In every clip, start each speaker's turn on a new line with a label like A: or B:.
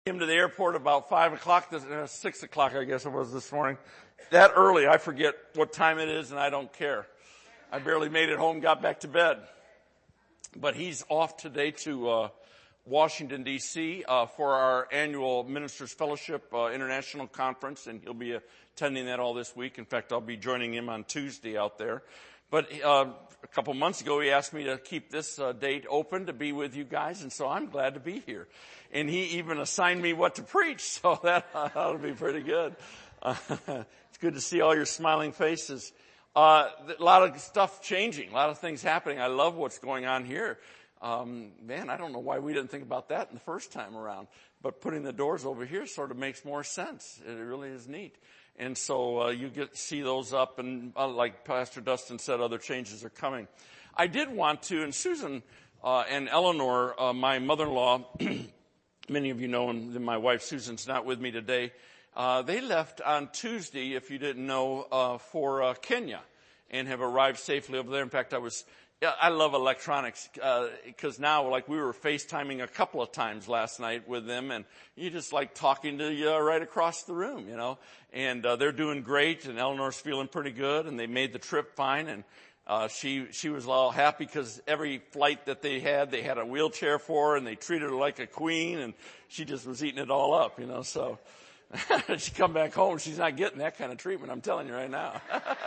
A: Came to the airport about 5 o'clock, 6 o'clock I guess it was this morning. That early, I forget what time it is and I don't care. I barely made it home, got back to bed. But he's off today to Washington, D.C. For our annual Ministers Fellowship International Conference, and he'll be attending that all this week. In fact, I'll be joining him on Tuesday out there. But a couple months ago, he asked me to keep this date open to be with you guys, and so I'm glad to be here. And he even assigned me what to preach, so that ought to be pretty good. It's good to see all your smiling faces. A lot of stuff changing, a lot of things happening. I love what's going on here. Man, I don't know why we didn't think about that the first time around. But putting the doors over here sort of makes more sense. It really is neat. And so you get to see those up, and like Pastor Dustin said, other changes are coming. I did want to, and Susan and Eleanor, my mother-in-law, many of you know, and my wife Susan's not with me today, they left on Tuesday, if you didn't know, for Kenya, and have arrived safely over there. In fact, I love electronics, because now, like, we were FaceTiming a couple of times last night with them, and you just like talking to you right across the room, you know. And they're doing great, and Eleanor's feeling pretty good, and they made the trip fine, and she was all happy because every flight that they had a wheelchair for her, and they treated her like a queen, and she just was eating it all up, you know. So she come back home, she's not getting that kind of treatment, I'm telling you right now.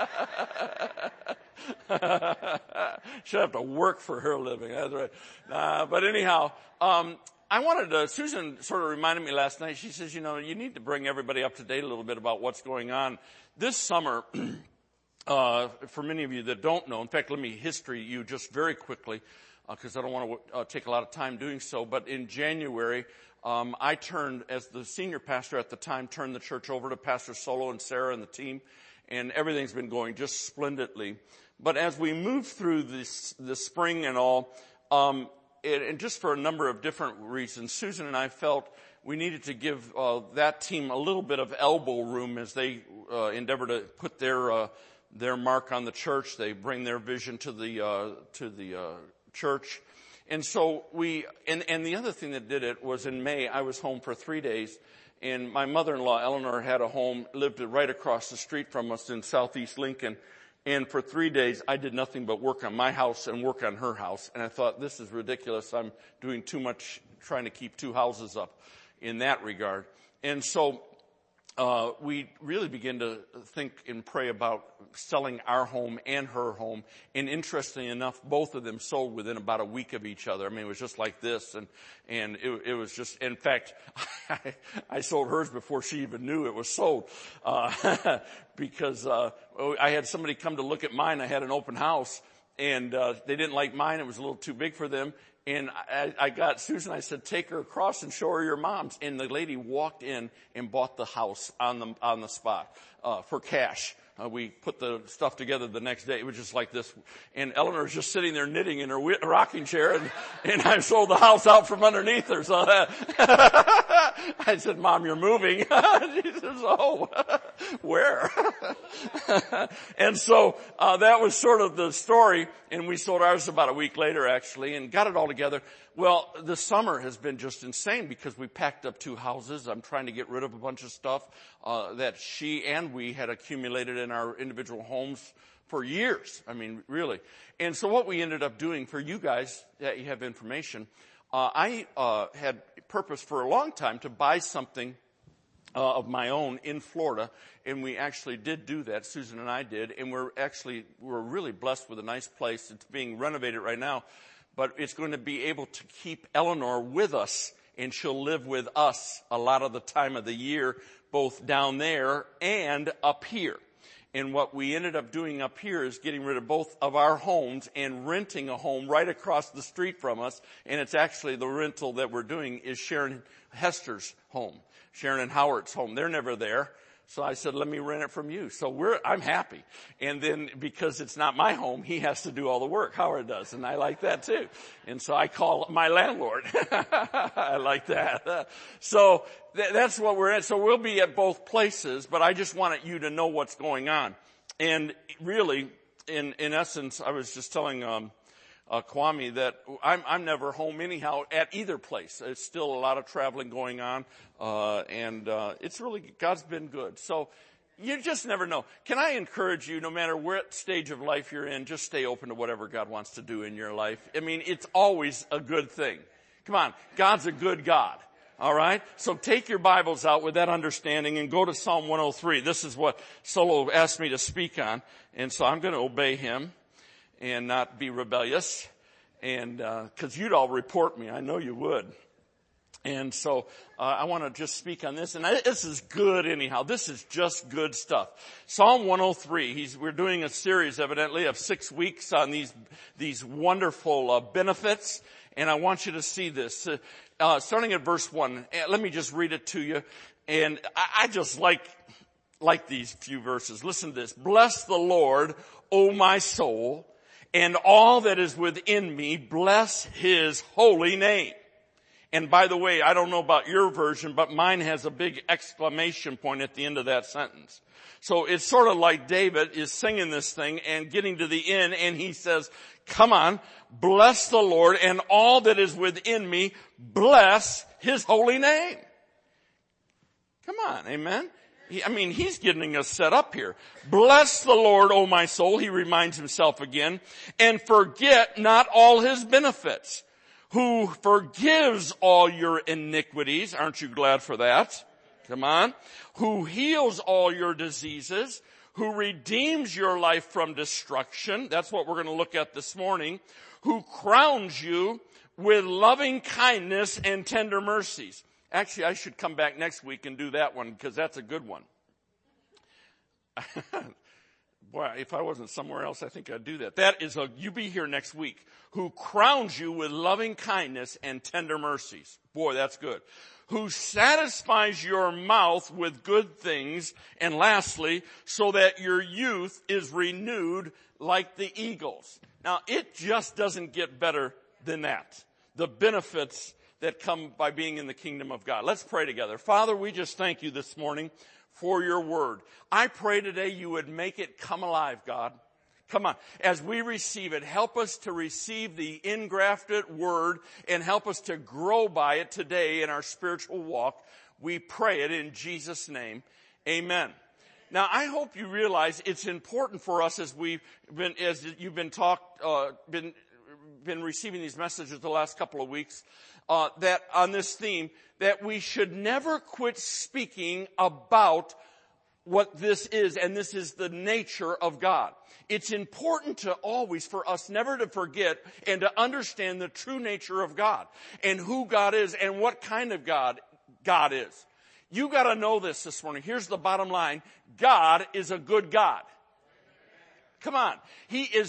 A: She'll have to work for her living. That's right. But anyhow, I wanted to, Susan sort of reminded me last night, she says, you know, you need to bring everybody up to date a little bit about what's going on. This summer, for many of you that don't know, in fact, let me history you just very quickly, because I don't want to take a lot of time doing so. But in January, I turned, as the senior pastor at the time, turned the church over to Pastor Solo and Sarah and the team, and everything's been going just splendidly. But as we moved through the spring and all, and just for a number of different reasons, Susan and I felt we needed to give that team a little bit of elbow room as they endeavor to put their mark on the church. They bring their vision to the church. And so and the other thing that did it was in May, I was home for 3 days, and my mother-in-law, Eleanor, had a home, lived right across the street from us in southeast Lincoln. And for 3 days, I did nothing but work on my house and work on her house. And I thought, this is ridiculous. I'm doing too much trying to keep two houses up in that regard. And so we really began to think and pray about selling our home and her home. And interestingly enough, both of them sold within about a week of each other. I mean, it was just like this. And it was just, in fact, I sold hers before she even knew it was sold. Because I had somebody come to look at mine. I had an open house, and they didn't like mine. It was a little too big for them. And I got Susan, I said, take her across and show her your mom's. And the lady walked in and bought the house on the spot, for cash. We put the stuff together the next day. It was just like this. And Eleanor's just sitting there knitting in her rocking chair, and I sold the house out from underneath her. So I said, Mom, you're moving. She says, oh, where? And so that was sort of the story. And we sold ours about a week later, actually, and got it all together. Well, the summer has been just insane because we packed up 2 houses. I'm trying to get rid of a bunch of stuff that she and we had accumulated in our individual homes for years. I mean, really. And so what we ended up doing, for you guys that you have information, I had purpose for a long time to buy something of my own in Florida, and we actually did do that. Susan and I did, and we're really blessed with a nice place. It's being renovated right now, but it's going to be able to keep Eleanor with us, and she'll live with us a lot of the time of the year, both down there and up here. And what we ended up doing up here is getting rid of both of our homes and renting a home right across the street from us. And it's actually the rental that we're doing is Sharon Hester's home, Sharon and Howard's home. They're never there. So I said, let me rent it from you. So I'm happy. And then because it's not my home, he has to do all the work. Howard does. And I like that too. And so I call my landlord. I like that. So that's what we're at. So we'll be at both places, but I just wanted you to know what's going on. And really, in essence, I was just telling Kwame, that I'm never home anyhow at either place. It's still a lot of traveling going on, and it's really, God's been good. So you just never know. Can I encourage you, no matter what stage of life you're in, just stay open to whatever God wants to do in your life. I mean, it's always a good thing. Come on, God's a good God. All right? So take your Bibles out with that understanding and go to Psalm 103. This is what Solo asked me to speak on, and so I'm going to obey him and not be rebellious, and because you'd all report me. I know you would. And so I want to just speak on this. And this is good anyhow. This is just good stuff. Psalm 103. We're doing a series, evidently, of 6 weeks on these wonderful benefits. And I want you to see this. Starting at verse 1. Let me just read it to you. And I just like these few verses. Listen to this. Bless the Lord, O my soul, and all that is within me. Bless his holy name. And by the way, I don't know about your version, but mine has a big exclamation point at the end of that sentence. So it's sort of like David is singing this thing and getting to the end, and he says, come on, bless the Lord, and all that is within me, bless his holy name. Come on, amen? He's getting us set up here. Bless the Lord, O my soul, he reminds himself again, and forget not all his benefits, who forgives all your iniquities. Aren't you glad for that? Come on. Who heals all your diseases, who redeems your life from destruction. That's what we're going to look at this morning. Who crowns you with loving kindness and tender mercies. Actually, I should come back next week and do that one because that's a good one. Boy, if I wasn't somewhere else, I think I'd do that. You be here next week. Who crowns you with loving kindness and tender mercies. Boy, that's good. Who satisfies your mouth with good things. And lastly, so that your youth is renewed like the eagles. Now, it just doesn't get better than that. The benefits that come by being in the kingdom of God. Let's pray together. Father, we just thank you this morning for your word. I pray today you would make it come alive, God. Come on. As we receive it, help us to receive the engrafted word and help us to grow by it today in our spiritual walk. We pray it in Jesus' name. Amen. Now, I hope you realize it's important for us as you've been receiving these messages the last couple of weeks, that on this theme, that we should never quit speaking about what this is, and this is the nature of God. It's important to always, for us, never to forget and to understand the true nature of God and who God is and what kind of God is. You got to know this morning. Here's the bottom line. God is a good God. Come on. He is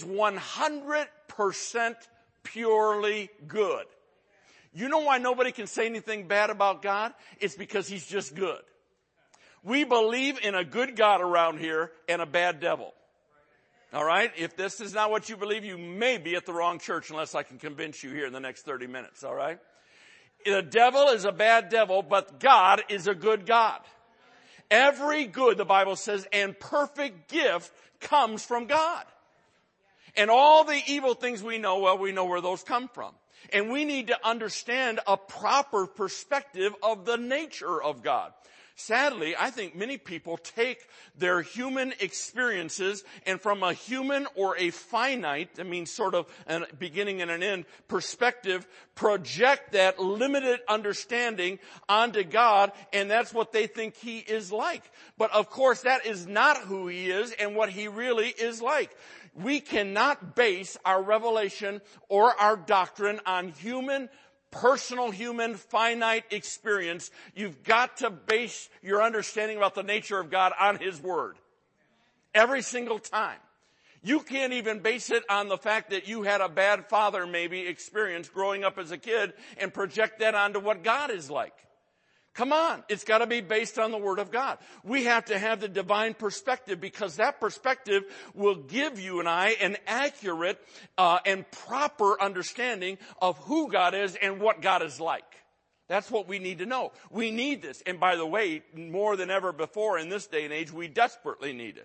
A: 100% purely good. You know why nobody can say anything bad about God? It's because he's just good. We believe in a good God around here and a bad devil. All right? If this is not what you believe, you may be at the wrong church unless I can convince you here in the next 30 minutes. All right? The devil is a bad devil, but God is a good God. Every good, the Bible says, and perfect gift comes from God. And all the evil things we know, well, we know where those come from. And we need to understand a proper perspective of the nature of God. Sadly, I think many people take their human experiences and from a human or a finite, sort of a beginning and an end perspective, project that limited understanding onto God, and that's what they think he is like. But of course, that is not who he is and what he really is like. We cannot base our revelation or our doctrine on personal human, finite experience. You've got to base your understanding about the nature of God on his word. Every single time. You can't even base it on the fact that you had a bad father maybe experience growing up as a kid and project that onto what God is like. Come on. It's got to be based on the Word of God. We have to have the divine perspective because that perspective will give you and I an accurate and proper understanding of who God is and what God is like. That's what we need to know. We need this. And by the way, more than ever before in this day and age, we desperately need it.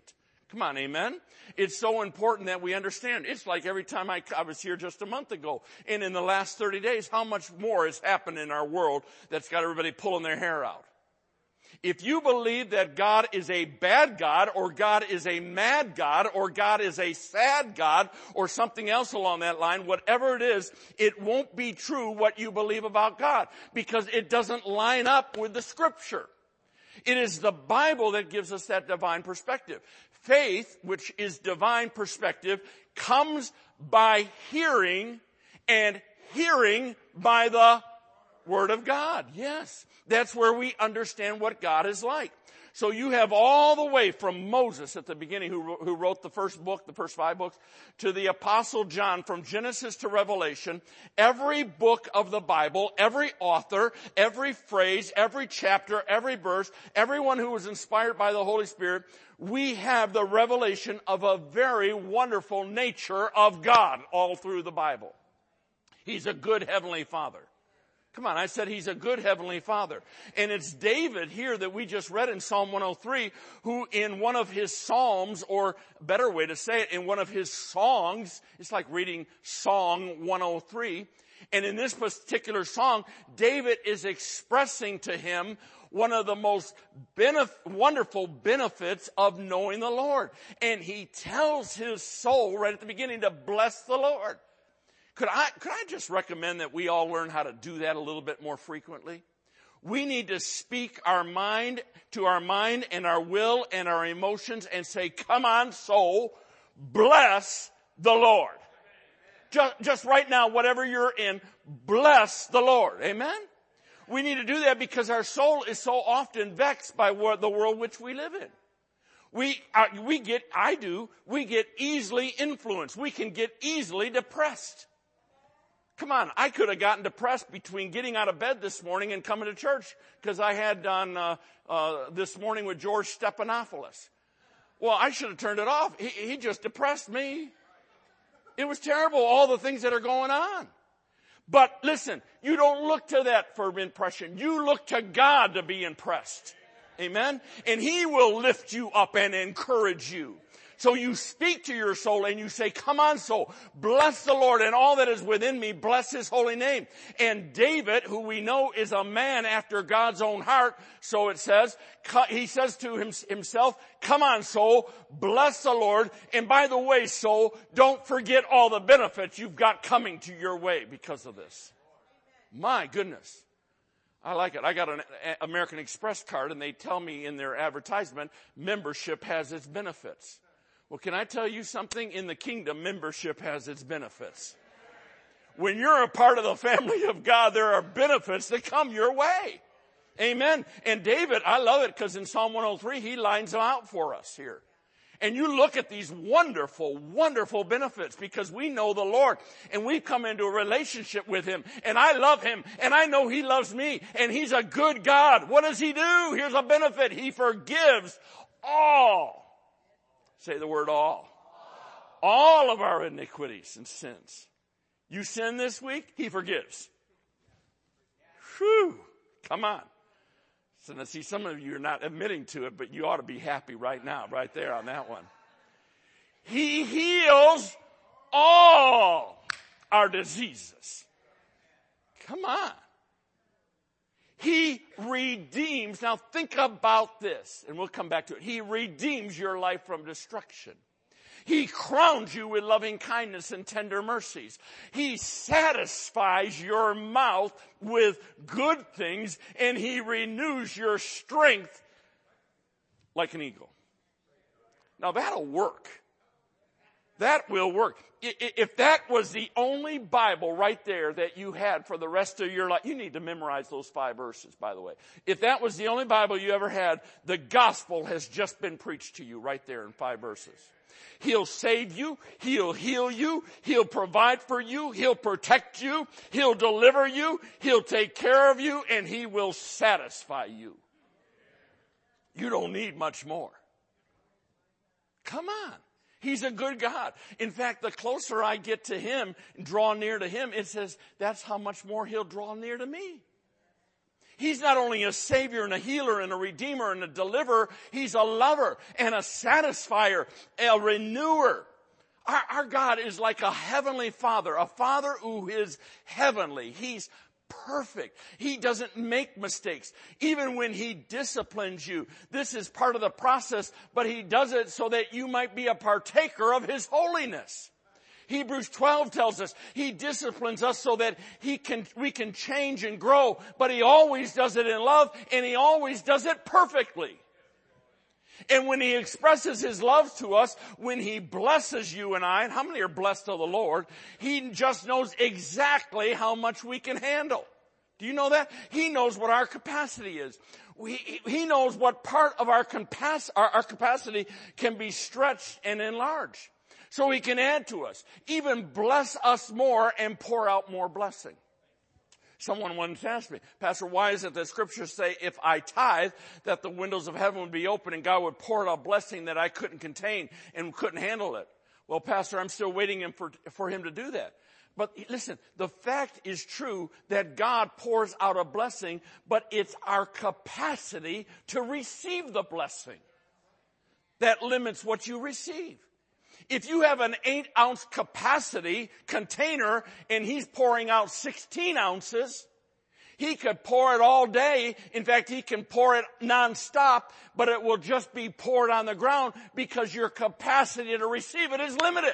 A: Come on, amen? It's so important that we understand. It's like every time I was here just a month ago, and in the last 30 days, how much more has happened in our world that's got everybody pulling their hair out. If you believe that God is a bad God, or God is a mad God, or God is a sad God, or something else along that line, whatever it is, it won't be true what you believe about God, because it doesn't line up with the Scripture. It is the Bible that gives us that divine perspective. Faith, which is divine perspective, comes by hearing, and hearing by the Word of God. Yes. That's where we understand what God is like. So you have all the way from Moses at the beginning, who wrote the first book, the first 5 books, to the Apostle John, from Genesis to Revelation. Every book of the Bible, every author, every phrase, every chapter, every verse, everyone who was inspired by the Holy Spirit, we have the revelation of a very wonderful nature of God all through the Bible. He's a good Heavenly Father. Come on, I said He's a good Heavenly Father. And it's David here that we just read in Psalm 103, who in one of his Psalms, or a better way to say it, in one of his songs, it's like reading Song 103. And in this particular song, David is expressing to him one of the most wonderful benefits of knowing the Lord. And he tells his soul right at the beginning to bless the Lord. Could I just recommend that we all learn how to do that a little bit more frequently? We need to speak our mind to our mind and our will and our emotions and say, come on, soul, bless the Lord. Just right now, whatever you're in, bless the Lord. Amen? We need to do that because our soul is so often vexed by the world which we live in. We get easily influenced. We can get easily depressed. Come on, I could have gotten depressed between getting out of bed this morning and coming to church, because I had on this morning with George Stephanopoulos. Well, I should have turned it off. He just depressed me. It was terrible, all the things that are going on. But listen, you don't look to that for impression. You look to God to be impressed. Amen? And He will lift you up and encourage you. So you speak to your soul and you say, come on, soul, bless the Lord, and all that is within me, bless His holy name. And David, who we know is a man after God's own heart, so it says, he says to himself, come on, soul, bless the Lord. And by the way, soul, don't forget all the benefits you've got coming to your way because of this. My goodness. I like it. I got an American Express card, and they tell me in their advertisement, membership has its benefits. Well, can I tell you something? In the kingdom, membership has its benefits. When you're a part of the family of God, there are benefits that come your way. Amen. And David, I love it because in Psalm 103, he lines them out for us here. And you look at these wonderful, wonderful benefits because we know the Lord and we've come into a relationship with Him, and I love Him and I know He loves me, and He's a good God. What does He do? Here's a benefit. He forgives all. Say the word all. All of our iniquities and sins. You sin this week, He forgives. Whew. Come on. So now, see, some of you are not admitting to it, but you ought to be happy right now, right there on that one. He heals all our diseases. Come on. He redeems. Now think about this, and we'll come back to it. He redeems your life from destruction. He crowns you with loving kindness and tender mercies. He satisfies your mouth with good things, and He renews your strength like an eagle. Now that'll work. That will work. If that was the only Bible right there that you had for the rest of your life, you need to memorize those 5 verses, by the way. If that was the only Bible you ever had, the gospel has just been preached to you right there in 5 verses. He'll save you. He'll heal you. He'll provide for you. He'll protect you. He'll deliver you. He'll take care of you, and He will satisfy you. You don't need much more. Come on. He's a good God. In fact, the closer I get to Him, draw near to Him, it says that's how much more He'll draw near to me. He's not only a Savior and a healer and a Redeemer and a deliverer, He's a lover and a satisfier, a renewer. Our God is like a heavenly Father, a Father who is heavenly. He's perfect. He doesn't make mistakes. Even when He disciplines you, this is part of the process, but He does it so that you might be a partaker of His holiness. Hebrews 12 tells us He disciplines us so that we can change and grow, but He always does it in love, and He always does it perfectly. And when He expresses His love to us, when He blesses you and I, and how many are blessed of the Lord, He just knows exactly how much we can handle. Do you know that? He knows what our capacity is. He knows what part of our capacity can be stretched and enlarged. So He can add to us, even bless us more and pour out more blessing. Someone once asked me, Pastor, why is it that scriptures say if I tithe that the windows of heaven would be open and God would pour out a blessing that I couldn't contain and couldn't handle it? Well, Pastor, I'm still waiting for Him to do that. But listen, the fact is true that God pours out a blessing, but it's our capacity to receive the blessing that limits what you receive. If you have an 8-ounce capacity container and He's pouring out 16 ounces, He could pour it all day. In fact, He can pour it nonstop, but it will just be poured on the ground because your capacity to receive it is limited.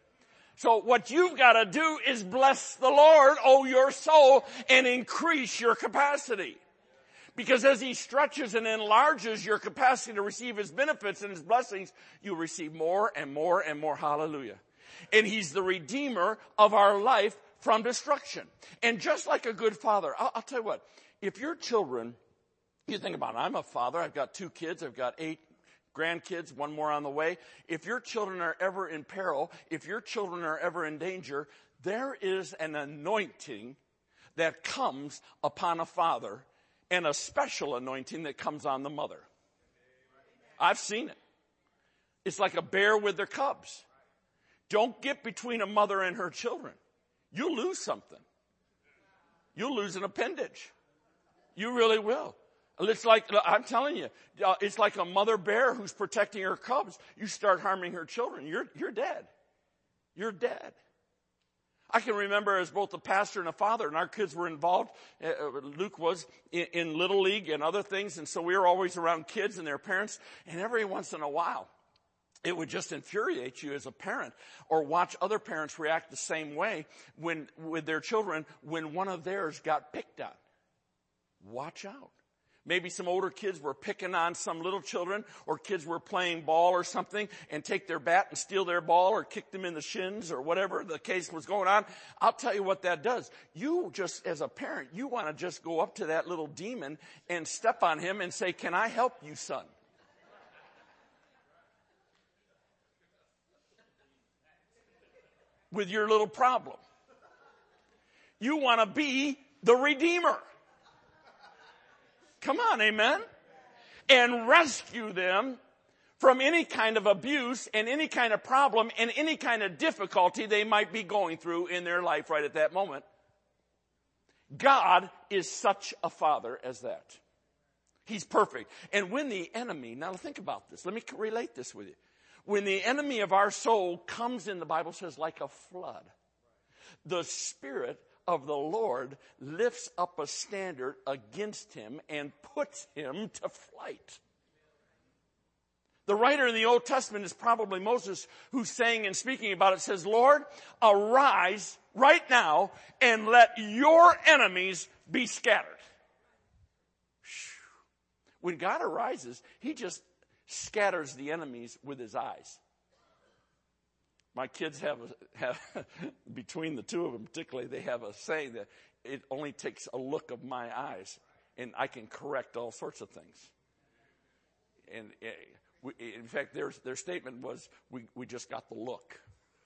A: So what you've got to do is bless the Lord, oh your soul, and increase your capacity. Because as He stretches and enlarges your capacity to receive His benefits and His blessings, you receive more and more and more. Hallelujah. And He's the Redeemer of our life from destruction. And just like a good father, I'll tell you what, if your children, you think about it, I'm a father, I've got 2 kids, I've got 8 grandkids, 1 more on the way. If your children are ever in peril, if your children are ever in danger, there is an anointing that comes upon a father, and a special anointing that comes on the mother. I've seen it. It's like a bear with their cubs. Don't get between a mother and her children. You'll lose something. You'll lose an appendage. You really will. It's like, I'm telling you, it's like a mother bear who's protecting her cubs. You start harming her children, you're dead. You're dead. I can remember as both a pastor and a father, and our kids were involved. Luke was in Little League and other things, and so we were always around kids and their parents. And every once in a while, it would just infuriate you as a parent, or watch other parents react the same way with their children when one of theirs got picked on. Watch out. Maybe some older kids were picking on some little children, or kids were playing ball or something and take their bat and steal their ball or kick them in the shins or whatever the case was going on. I'll tell you what that does. You just, as a parent, you want to just go up to that little demon and step on him and say, "Can I help you, son?" With your little problem. You want to be the Redeemer. Come on, amen? And rescue them from any kind of abuse and any kind of problem and any kind of difficulty they might be going through in their life right at that moment. God is such a father as that. He's perfect. And when the enemy, now think about this. Let me relate this with you. When the enemy of our soul comes in, the Bible says, like a flood, the Spirit of the Lord lifts up a standard against him and puts him to flight. The writer in the Old Testament is probably Moses, who's saying and speaking about it, says, "Lord, arise right now and let your enemies be scattered." When God arises, he just scatters the enemies with his eyes. My kids have between the two of them particularly, they have a saying that it only takes a look of my eyes and I can correct all sorts of things. And in fact, their statement was, we just got the look.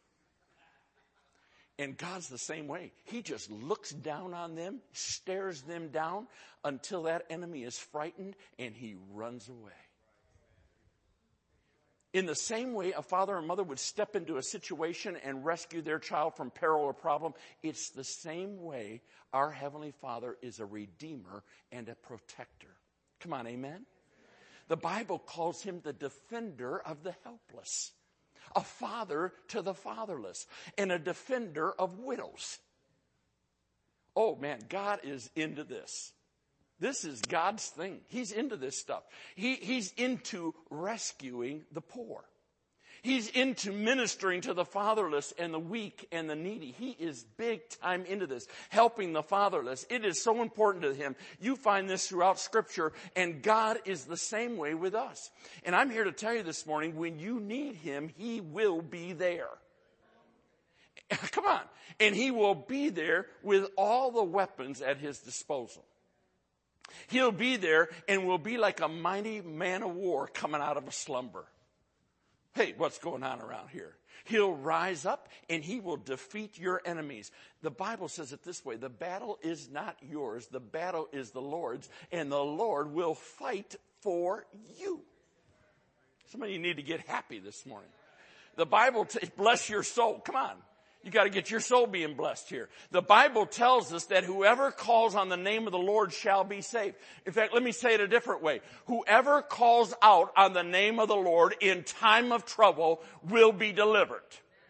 A: And God's the same way. He just looks down on them, stares them down until that enemy is frightened and he runs away. In the same way a father or mother would step into a situation and rescue their child from peril or problem, it's the same way our Heavenly Father is a redeemer and a protector. Come on, amen? The Bible calls him the defender of the helpless, a father to the fatherless, and a defender of widows. Oh man, God is into this. This is God's thing. He's into this stuff. He's into rescuing the poor. He's into ministering to the fatherless and the weak and the needy. He is big time into this, helping the fatherless. It is so important to him. You find this throughout Scripture, and God is the same way with us. And I'm here to tell you this morning, when you need him, he will be there. Come on. And he will be there with all the weapons at his disposal. He'll be there and will be like a mighty man of war coming out of a slumber. Hey, what's going on around here? He'll rise up and he will defeat your enemies. The Bible says it this way: the battle is not yours, the battle is the Lord's, and the Lord will fight for you. Some of you need to get happy this morning. The Bible, bless your soul. Come on. You got to get your soul being blessed here. The Bible tells us that whoever calls on the name of the Lord shall be saved. In fact, let me say it a different way. Whoever calls out on the name of the Lord in time of trouble will be delivered.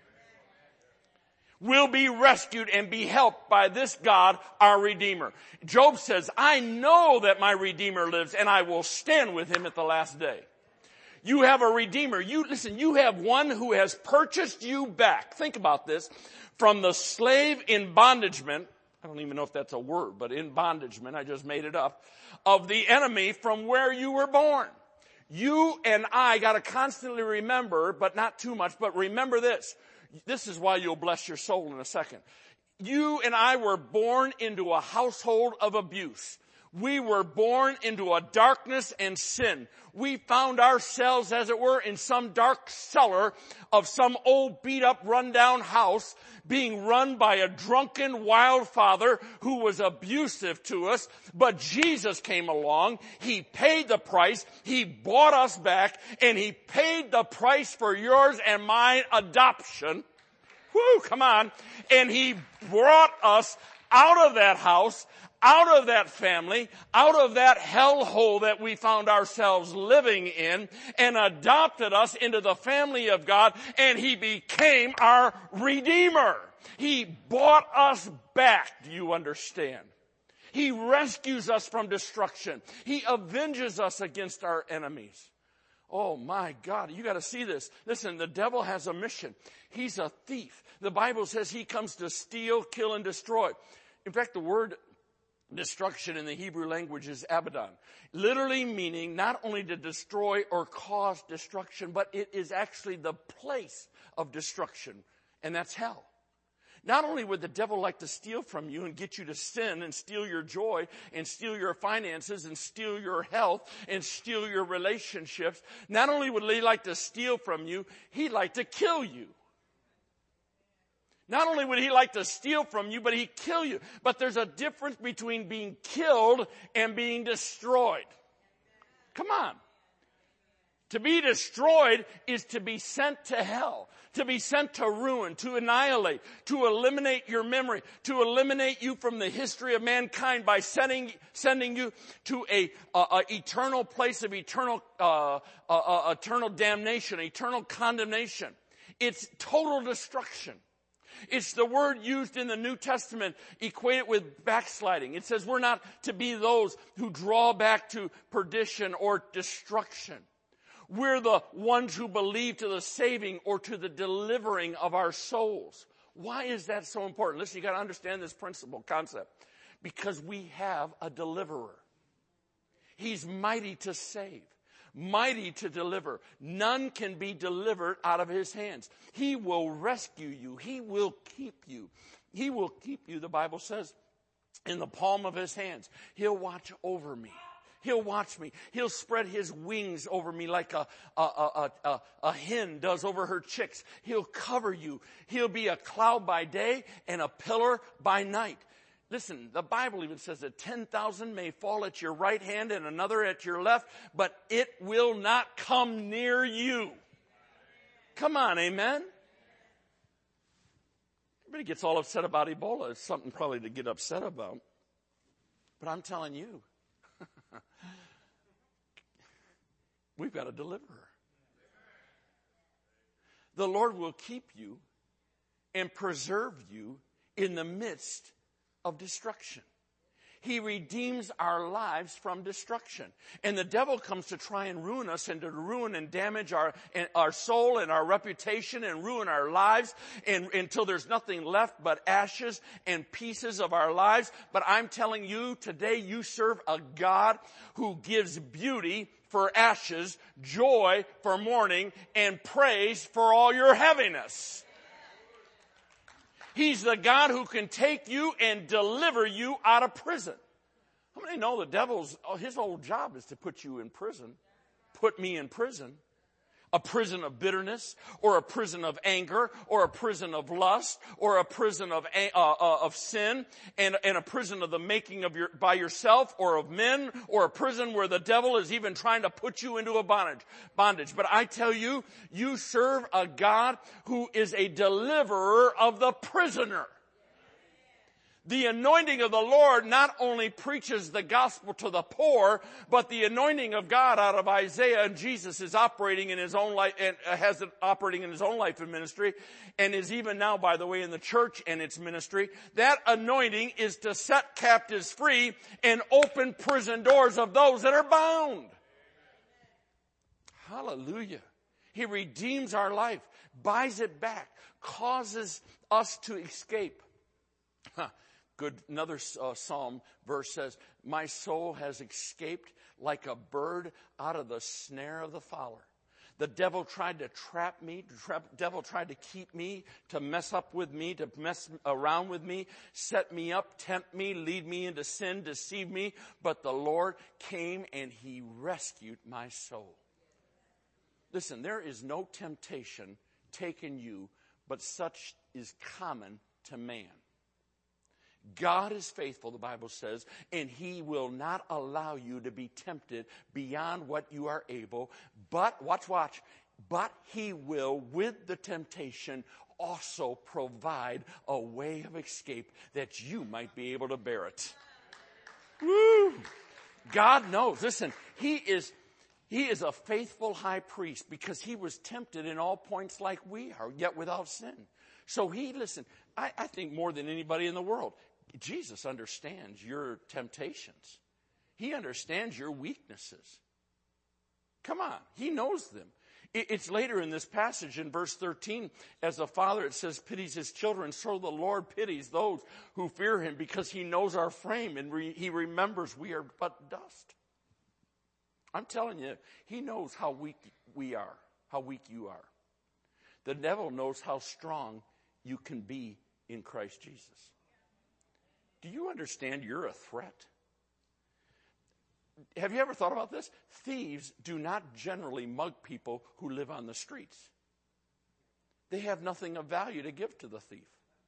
A: Will be rescued and be helped by this God, our Redeemer. Job says, I know that my Redeemer lives and I will stand with him at the last day. You have a Redeemer. You have one who has purchased you back. Think about this. From the slave in bondagement, I don't even know if that's a word, but in bondagement, I just made it up, of the enemy from where you were born. You and I got to constantly remember, but not too much, but remember this. This is why you'll bless your soul in a second. You and I were born into a household of abuse. We were born into a darkness and sin. We found ourselves, as it were, in some dark cellar of some old beat-up, run-down house being run by a drunken, wild father who was abusive to us. But Jesus came along. He paid the price. He bought us back, and he paid the price for yours and my adoption. Whoo, come on. And he brought us out of that house, out of that family, out of that hellhole that we found ourselves living in, and adopted us into the family of God, and he became our Redeemer. He bought us back. Do you understand? He rescues us from destruction. He avenges us against our enemies. Oh my God, you got to see this. Listen, the devil has a mission. He's a thief. The Bible says he comes to steal, kill, and destroy. In fact, the word destruction in the Hebrew language is Abaddon, literally meaning not only to destroy or cause destruction, but it is actually the place of destruction, and that's hell. Not only would the devil like to steal from you and get you to sin and steal your joy and steal your finances and steal your health and steal your relationships, not only would he like to steal from you, he'd like to kill you. Not only would he like to steal from you, but he'd kill you. But there's a difference between being killed and being destroyed. Come on. To be destroyed is to be sent to hell, to be sent to ruin, to annihilate, to eliminate your memory, to eliminate you from the history of mankind by sending you to a eternal place of eternal damnation, eternal condemnation. It's total destruction. It's the word used in the New Testament equated with backsliding. It says we're not to be those who draw back to perdition or destruction. We're the ones who believe to the saving or to the delivering of our souls. Why is that so important? Listen, you got to understand this concept. Because we have a deliverer. He's mighty to save. Mighty to deliver. None can be delivered out of his hands. He will rescue you. He will keep you. He will keep you, the Bible says, in the palm of his hands. He'll watch over me. He'll watch me. He'll spread his wings over me like a hen does over her chicks. He'll cover you. He'll be a cloud by day and a pillar by night. Listen, the Bible even says that 10,000 may fall at your right hand and another at your left, but it will not come near you. Come on, amen? Everybody gets all upset about Ebola. It's something probably to get upset about. But I'm telling you, we've got a deliverer. The Lord will keep you and preserve you in the midst of destruction. He redeems our lives from destruction. And the devil comes to try and ruin us and to ruin and damage our soul and our reputation and ruin our lives and until there's nothing left but ashes and pieces of our lives. But I'm telling you today, you serve a God who gives beauty for ashes, joy for mourning, and praise for all your heaviness. He's the God who can take you and deliver you out of prison. How many know the devil's, his whole job is to put you in prison, put me in prison, a prison of bitterness, or a prison of anger, or a prison of lust, or a prison of sin, and a prison of the making of by yourself, or of men, or a prison where the devil is even trying to put you into a bondage. But I tell you, you serve a God who is a deliverer of the prisoner. The anointing of the Lord not only preaches the gospel to the poor, but the anointing of God out of Isaiah and Jesus is operating in his own life and has it operating in his own life and ministry and is even now, by the way, in the church and its ministry. That anointing is to set captives free and open prison doors of those that are bound. Hallelujah. He redeems our life, buys it back, causes us to escape. Good. Another psalm verse says, my soul has escaped like a bird out of the snare of the fowler. The devil tried to trap me. The devil tried to keep me, to mess up with me, to mess around with me, set me up, tempt me, lead me into sin, deceive me. But the Lord came and he rescued my soul. Listen, there is no temptation taken you, but such is common to man. God is faithful, the Bible says, and he will not allow you to be tempted beyond what you are able. But, watch, but he will, with the temptation, also provide a way of escape that you might be able to bear it. Woo! God knows. Listen, He is a faithful high priest because he was tempted in all points like we are, yet without sin. So I think more than anybody in the world, Jesus understands your temptations. He understands your weaknesses. Come on, he knows them. It's later in this passage in verse 13, as the Father, it says, pities his children, so the Lord pities those who fear him because he knows our frame and he remembers we are but dust. I'm telling you, he knows how weak we are, how weak you are. The devil knows how strong you can be in Christ Jesus. Do you understand you're a threat? Have you ever thought about this? Thieves do not generally mug people who live on the streets. They have nothing of value to give to the thief.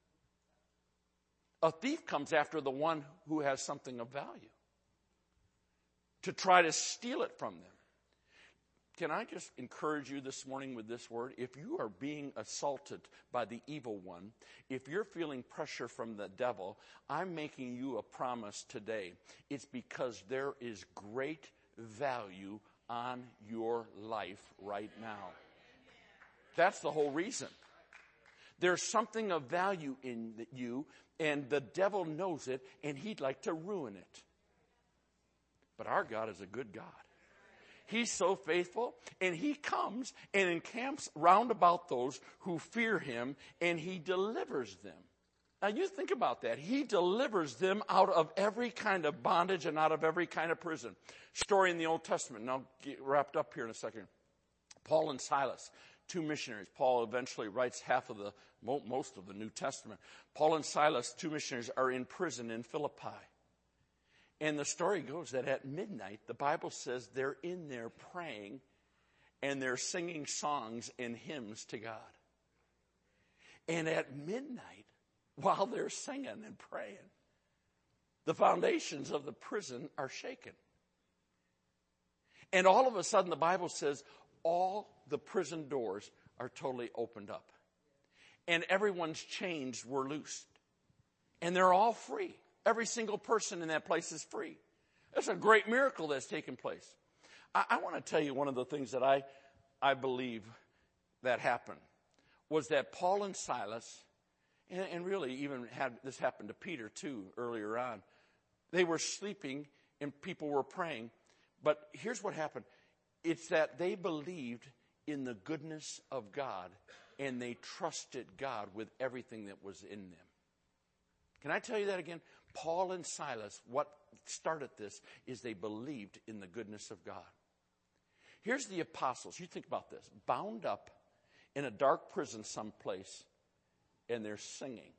A: A thief comes after the one who has something of value to try to steal it from them. Can I just encourage you this morning with this word? If you are being assaulted by the evil one, if you're feeling pressure from the devil, I'm making you a promise today. It's because there is great value on your life right now. That's the whole reason. There's something of value in you, and the devil knows it, and he'd like to ruin it. But our God is a good God. He's so faithful, and he comes and encamps round about those who fear him, and he delivers them. Now you think about that. He delivers them out of every kind of bondage and out of every kind of prison. Story in the Old Testament. Now get wrapped up here in a second. Paul and Silas, two missionaries. Paul eventually writes most of the New Testament. Paul and Silas, two missionaries, are in prison in Philippi. And the story goes that at midnight, the Bible says they're in there praying and they're singing songs and hymns to God. And at midnight, while they're singing and praying, the foundations of the prison are shaken. And all of a sudden, the Bible says all the prison doors are totally opened up. And everyone's chains were loosed. And they're all free. Every single person in that place is free. That's a great miracle that's taken place. I want to tell you one of the things that I believe that happened was that Paul and Silas, and really even had this happened to Peter too earlier on, they were sleeping and people were praying. But here's what happened. It's that they believed in the goodness of God and they trusted God with everything that was in them. Can I tell you that again? Paul and Silas, what started this is they believed in the goodness of God. Here's the apostles. You think about this. Bound up in a dark prison someplace, and they're singing.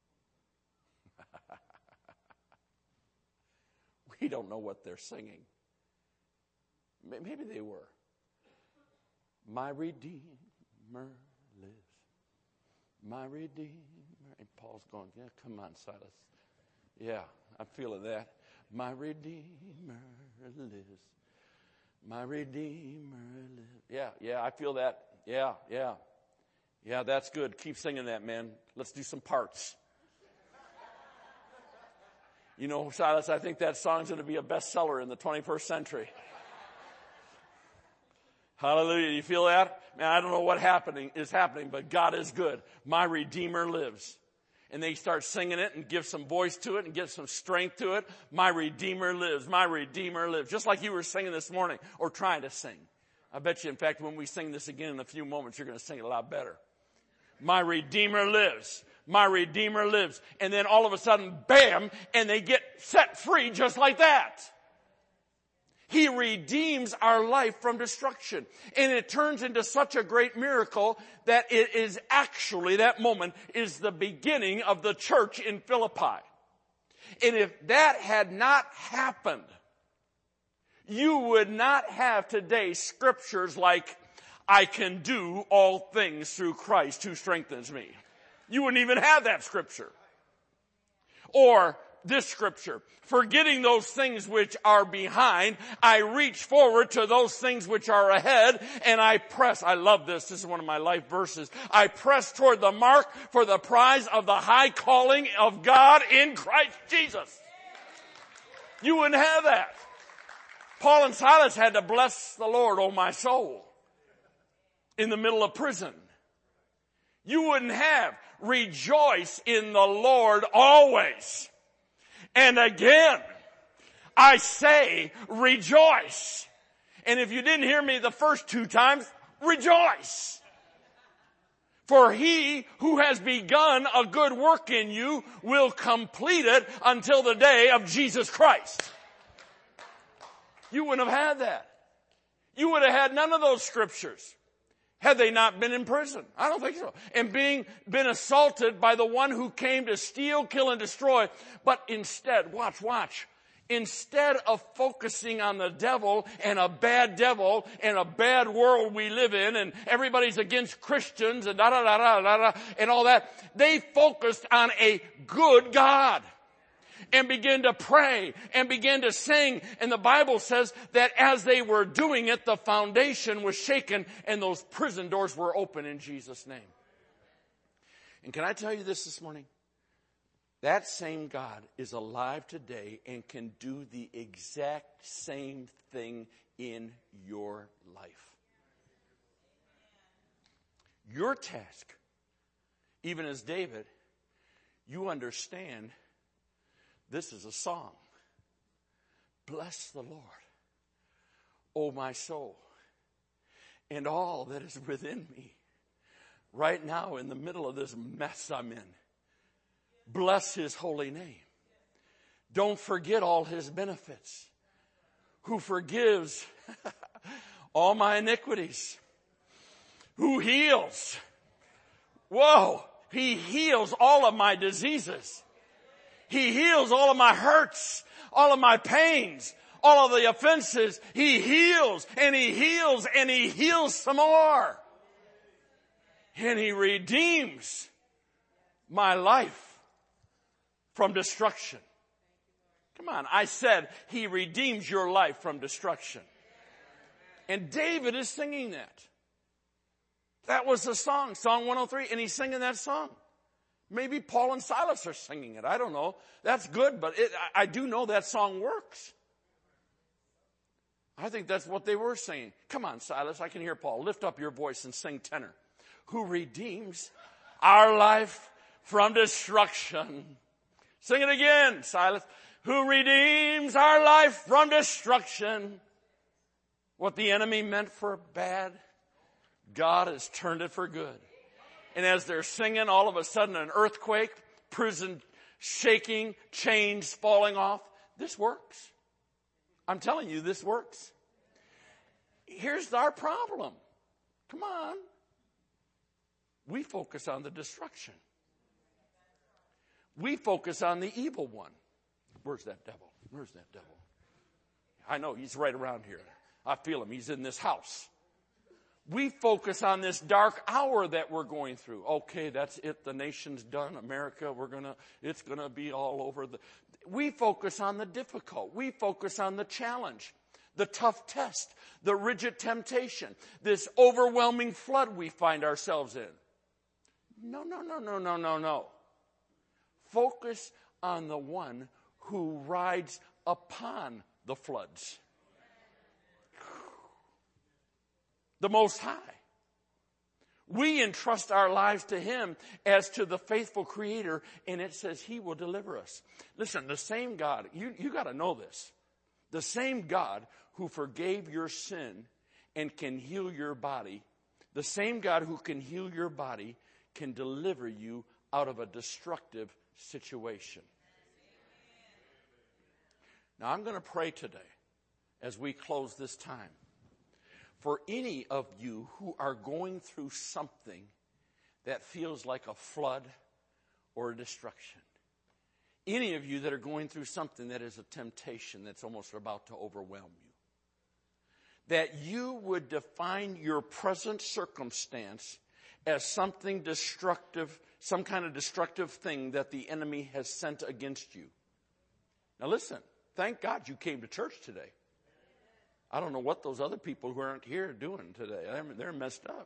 A: We don't know what they're singing. Maybe they were. My Redeemer lives. My Redeemer. And Paul's going, yeah, come on, Silas. Yeah, I'm feeling that. My Redeemer lives. My Redeemer lives. Yeah, I feel that. Yeah. Yeah, that's good. Keep singing that, man. Let's do some parts. You know, Silas, I think that song's going to be a bestseller in the 21st century. Hallelujah. You feel that? Man, I don't know what is happening, but God is good. My Redeemer lives. And they start singing it and give some voice to it and give some strength to it. My Redeemer lives. My Redeemer lives. Just like you were singing this morning or trying to sing. I bet you, in fact, when we sing this again in a few moments, you're going to sing it a lot better. My Redeemer lives. My Redeemer lives. And then all of a sudden, bam, and they get set free just like that. He redeems our life from destruction. And it turns into such a great miracle that it is actually, that moment is the beginning of the church in Philippi. And if that had not happened, you would not have today scriptures like, I can do all things through Christ who strengthens me. You wouldn't even have that scripture. Or this scripture, forgetting those things which are behind, I reach forward to those things which are ahead, and I press. I love this. This is one of my life verses. I press toward the mark for the prize of the high calling of God in Christ Jesus. You wouldn't have that. Paul and Silas had to bless the Lord, oh my soul, in the middle of prison. You wouldn't have rejoice in the Lord always. And again, I say rejoice. And if you didn't hear me the first two times, rejoice. For he who has begun a good work in you will complete it until the day of Jesus Christ. You wouldn't have had that. You would have had none of those scriptures had they not been in prison. I don't think so. And been assaulted by the one who came to steal, kill, and destroy. But instead, watch. Instead of focusing on the devil and a bad world we live in, and everybody's against Christians and and all that, they focused on a good God. And begin to pray and begin to sing. And the Bible says that as they were doing it, the foundation was shaken and those prison doors were open in Jesus' name. And can I tell you this morning? That same God is alive today and can do the exact same thing in your life. Your task, even as David, you understand this is a song. Bless the Lord, O my soul, and all that is within me. Right now, in the middle of this mess I'm in, bless his holy name. Don't forget all his benefits. Who forgives all my iniquities. Who heals. Whoa, he heals all of my diseases. He heals all of my hurts, all of my pains, all of the offenses. He heals and he heals and he heals some more. And he redeems my life from destruction. Come on, I said he redeems your life from destruction. And David is singing that. That was the song, Song 103, and he's singing that song. Maybe Paul and Silas are singing it. I don't know. That's good, but I do know that song works. I think that's what they were saying. Come on, Silas, I can hear Paul. Lift up your voice and sing tenor. Who redeems our life from destruction. Sing it again, Silas. Who redeems our life from destruction. What the enemy meant for bad, God has turned it for good. And as they're singing, all of a sudden an earthquake, prison shaking, chains falling off. This works. I'm telling you, this works. Here's our problem. Come on. We focus on the destruction. We focus on the evil one. Where's that devil? Where's that devil? I know he's right around here. I feel him. He's in this house. We focus on this dark hour that we're going through. Okay, that's it. The nation's done. America, it's gonna be all over. We focus on the difficult. We focus on the challenge, the tough test, the rigid temptation, this overwhelming flood we find ourselves in. No. Focus on the one who rides upon the floods. The Most High. We entrust our lives to Him as to the faithful Creator, and it says He will deliver us. Listen, the same God, you got to know this. The same God who forgave your sin and can heal your body, the same God who can heal your body can deliver you out of a destructive situation. Now, I'm going to pray today as we close this time for any of you who are going through something that feels like a flood or a destruction. Any of you that are going through something that is a temptation that's almost about to overwhelm you. That you would define your present circumstance as something destructive, some kind of destructive thing that the enemy has sent against you. Now listen, thank God you came to church today. I don't know what those other people who aren't here are doing today. They're messed up.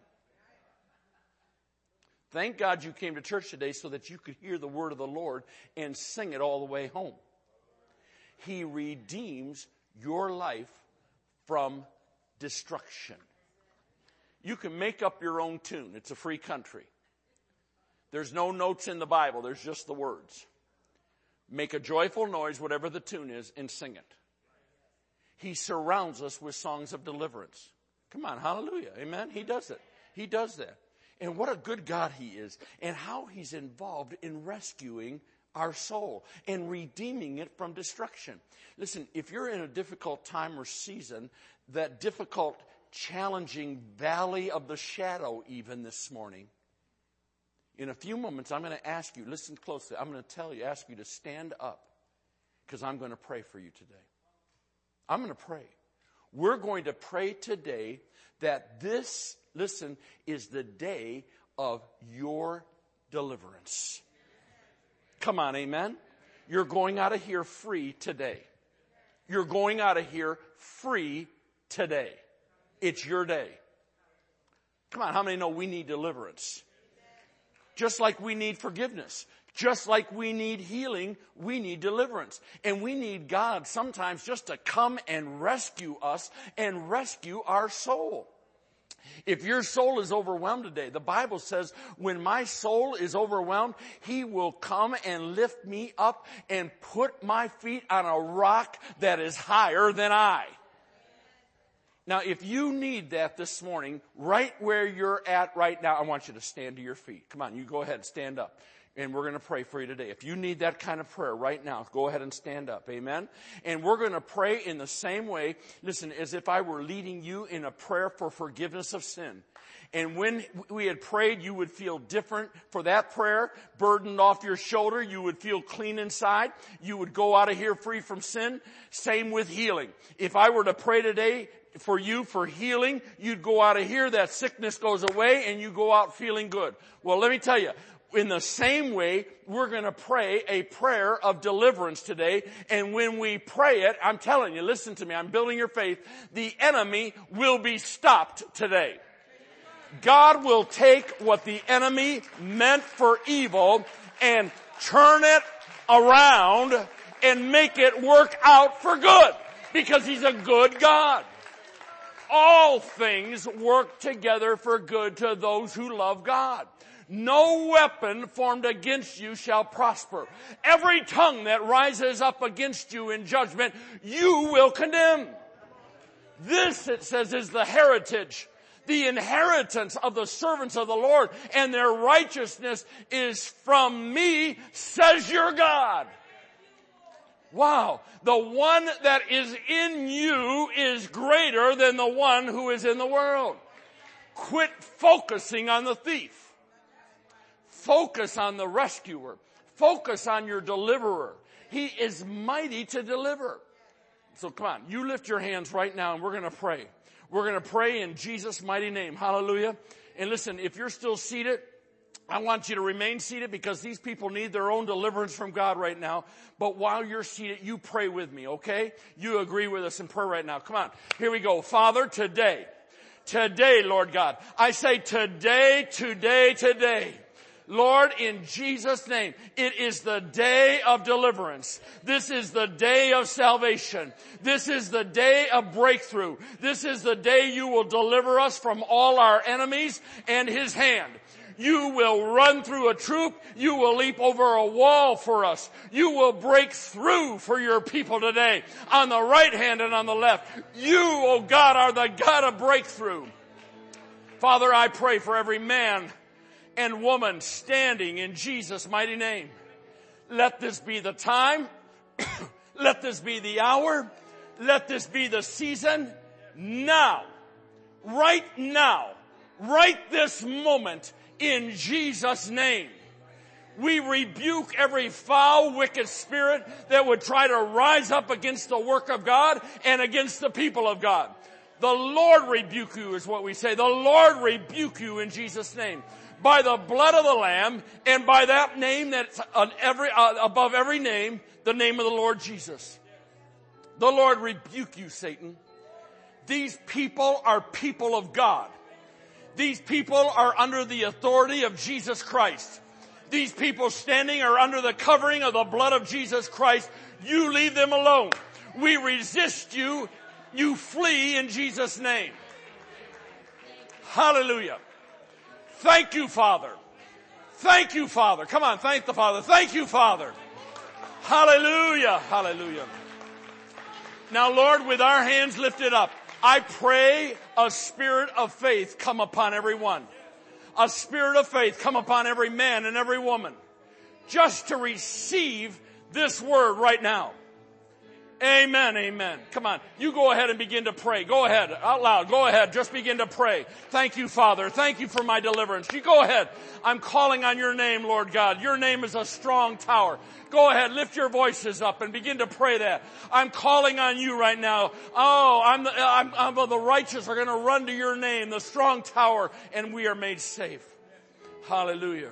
A: Thank God you came to church today so that you could hear the word of the Lord and sing it all the way home. He redeems your life from destruction. You can make up your own tune. It's a free country. There's no notes in the Bible. There's just the words. Make a joyful noise, whatever the tune is, and sing it. He surrounds us with songs of deliverance. Come on, hallelujah, amen? He does it. He does that. And what a good God He is, and how He's involved in rescuing our soul and redeeming it from destruction. Listen, if you're in a difficult time or season, that difficult, challenging valley of the shadow even this morning, in a few moments I'm going to ask you, listen closely, I'm going to ask you to stand up because I'm going to pray for you today. I'm going to pray. We're going to pray today that this, listen, is the day of your deliverance. Come on, amen? You're going out of here free today. You're going out of here free today. It's your day. Come on, how many know we need deliverance? Just like we need forgiveness. Just like we need healing, we need deliverance. And we need God sometimes just to come and rescue us and rescue our soul. If your soul is overwhelmed today, the Bible says, when my soul is overwhelmed, He will come and lift me up and put my feet on a rock that is higher than I. Now, if you need that this morning, right where you're at right now, I want you to stand to your feet. Come on, you go ahead, stand up. And we're going to pray for you today. If you need that kind of prayer right now, go ahead and stand up. Amen. And we're going to pray in the same way, listen, as if I were leading you in a prayer for forgiveness of sin. And when we had prayed, you would feel different for that prayer, burdened off your shoulder. You would feel clean inside. You would go out of here free from sin. Same with healing. If I were to pray today for you for healing, you'd go out of here, that sickness goes away, and you go out feeling good. Well, let me tell you, in the same way, we're going to pray a prayer of deliverance today. And when we pray it, I'm telling you, listen to me, I'm building your faith. The enemy will be stopped today. God will take what the enemy meant for evil and turn it around and make it work out for good, because He's a good God. All things work together for good to those who love God. No weapon formed against you shall prosper. Every tongue that rises up against you in judgment, you will condemn. This, it says, is the heritage, the inheritance of the servants of the Lord, and their righteousness is from me, says your God. Wow. The one that is in you is greater than the one who is in the world. Quit focusing on the thief. Focus on the rescuer. Focus on your deliverer. He is mighty to deliver. So come on, you lift your hands right now and we're going to pray. We're going to pray in Jesus' mighty name. Hallelujah. And listen, if you're still seated, I want you to remain seated, because these people need their own deliverance from God right now. But while you're seated, you pray with me, okay? You agree with us in prayer right now. Come on. Here we go. Father, today, Lord God, I say today. Lord, in Jesus' name, it is the day of deliverance. This is the day of salvation. This is the day of breakthrough. This is the day you will deliver us from all our enemies and His hand. You will run through a troop. You will leap over a wall for us. You will break through for your people today, on the right hand and on the left. You, oh God, are the God of breakthrough. Father, I pray for every man and woman standing in Jesus' mighty name. Let this be the time. Let this be the hour. Let this be the season. Now. Right now. Right this moment. In Jesus' name. We rebuke every foul, wicked spirit that would try to rise up against the work of God and against the people of God. The Lord rebuke you is what we say. The Lord rebuke you in Jesus' name. By the blood of the Lamb, and by that name that's on above every name, the name of the Lord Jesus. The Lord rebuke you, Satan. These people are people of God. These people are under the authority of Jesus Christ. These people standing are under the covering of the blood of Jesus Christ. You leave them alone. We resist you. You flee in Jesus' name. Hallelujah. Thank you, Father. Thank you, Father. Come on, thank the Father. Thank you, Father. Hallelujah. Hallelujah. Now, Lord, with our hands lifted up, I pray a spirit of faith come upon everyone. A spirit of faith come upon every man and every woman, just to receive this word right now. Amen, amen. Come on, you go ahead and begin to pray. Go ahead, out loud. Go ahead, just begin to pray. Thank you, Father. Thank you for my deliverance. You go ahead. I'm calling on your name, Lord God. Your name is a strong tower. Go ahead, lift your voices up and begin to pray that. I'm calling on you right now. Oh, the righteous are going to run to your name, the strong tower, and we are made safe. Hallelujah.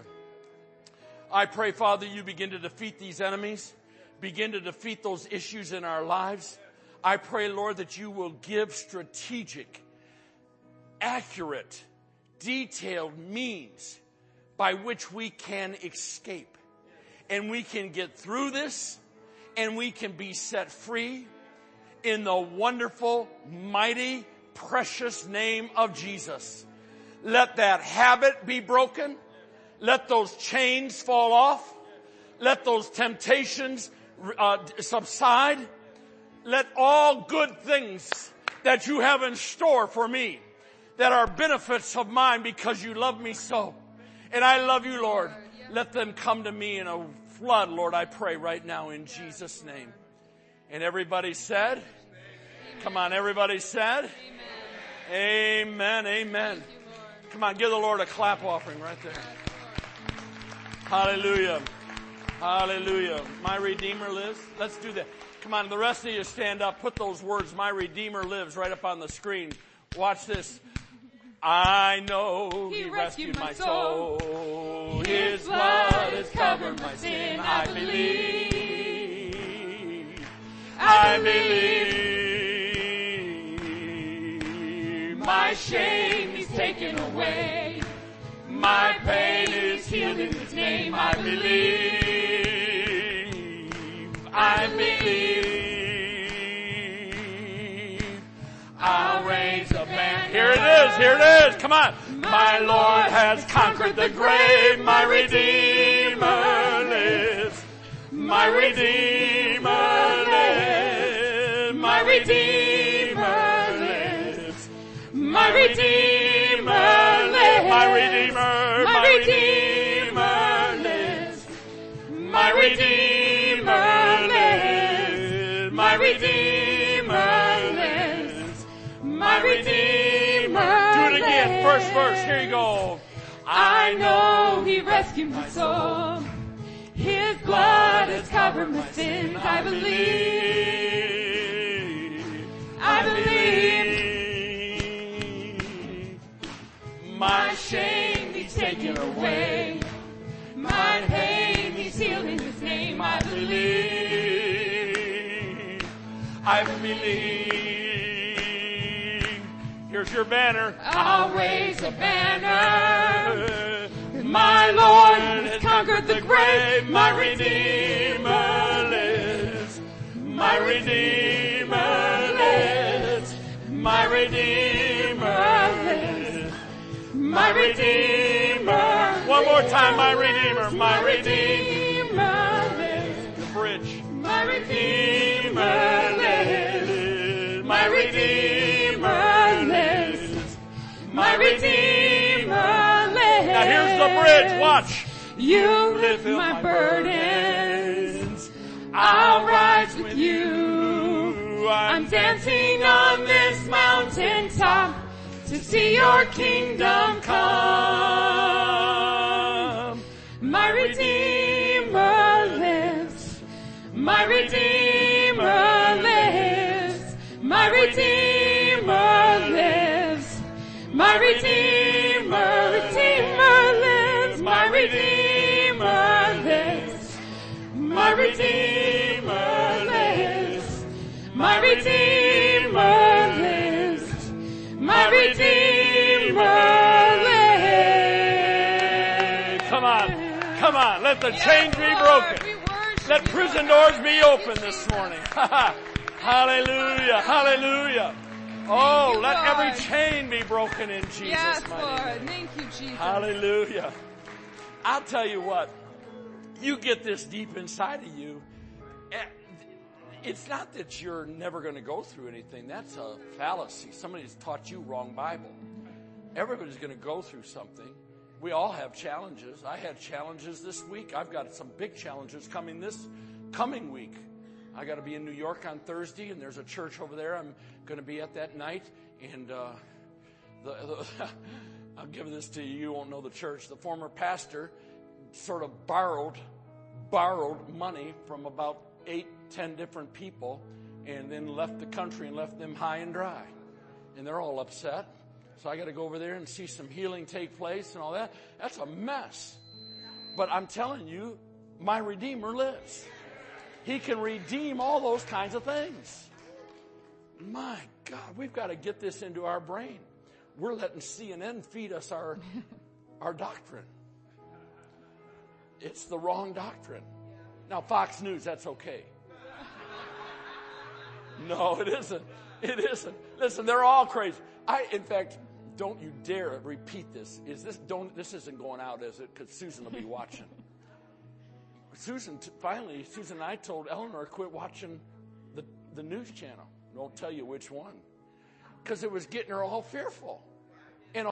A: I pray, Father, you begin to defeat these enemies. Begin to defeat those issues in our lives. I pray, Lord, that you will give strategic, accurate, detailed means by which we can escape. And we can get through this, and we can be set free in the wonderful, mighty, precious name of Jesus. Let that habit be broken. Let those chains fall off. Let those temptations subside. Let all good things that you have in store for me, that are benefits of mine because you love me so. And I love you, Lord. Let them come to me in a flood, Lord, I pray right now in Jesus' name. And everybody said, come on, everybody said, amen, amen. Come on, give the Lord a clap offering right there. Hallelujah. Hallelujah. My Redeemer lives. Let's do that. Come on, the rest of you stand up. Put those words, my Redeemer lives, right up on the screen. Watch this. I know He rescued my soul. His blood has covered my sin. I believe. My shame is taken away. My pain is healed in His name. I believe. I believe. I'll raise a banner. Here it is. Here it is. Come on. My Lord has conquered the grave. My Redeemer lives. My Redeemer lives. My Redeemer lives. My Redeemer lives. My Redeemer. My Redeemer lives. My Redeemer lives. My Redeemer lives. My Redeemer. Do it again. First verse. Here you go. I know He rescued my soul. His blood has covered my sins. I believe. I believe. My shame He's taken away. My pain He's healed in His name. I believe. I believe. Here's your banner. I'll raise a banner. My Lord has conquered the grave. My Redeemer lives. My Redeemer lives. My Redeemer lives. My Redeemer. One more time, my Redeemer. My Redeemer lives. The bridge. My Redeemer lives. My Redeemer lives. My Redeemer lives. Now here's the bridge. Watch. You lift my burdens. I'll rise with you. I'm dancing on this mountaintop to see your kingdom come. My Redeemer lives. My Redeemer lives. My Redeemer lives. My Redeemer, Redeemer lives. My Redeemer lives. My Redeemer lives. My Redeemer lives. My Redeemer lives. Come on. Come on. Let the chains be broken. Let prison doors be open this morning. Hallelujah. Hallelujah. Oh, let every chain be broken in Jesus' name.
B: Yes, Lord. Thank you, Jesus.
A: Hallelujah. I'll tell you what, you get this deep inside of you. It's not that you're never going to go through anything. That's a fallacy. Somebody's taught you wrong Bible. Everybody's going to go through something. We all have challenges. I had challenges this week. I've got some big challenges coming this coming week. I got to be in New York on Thursday, and there's a church over there. I'm going to be at that night, and I'll give this to you. You won't know the church. The former pastor sort of borrowed money from about 8-10 different people, and then left the country and left them high and dry, and they're all upset. So I got to go over there and see some healing take place and all that. That's a mess. But I'm telling you, my Redeemer lives. He can redeem all those kinds of things. My God, we've got to get this into our brain. We're letting CNN feed us our doctrine. It's the wrong doctrine. Now, Fox News, that's okay. No, it isn't. It isn't. Listen, they're all crazy. In fact, don't you dare repeat this. This isn't going out, is it? Because Susan will be watching. Susan and I told Eleanor, quit watching the news channel. Don't tell you which one. Because it was getting her all fearful.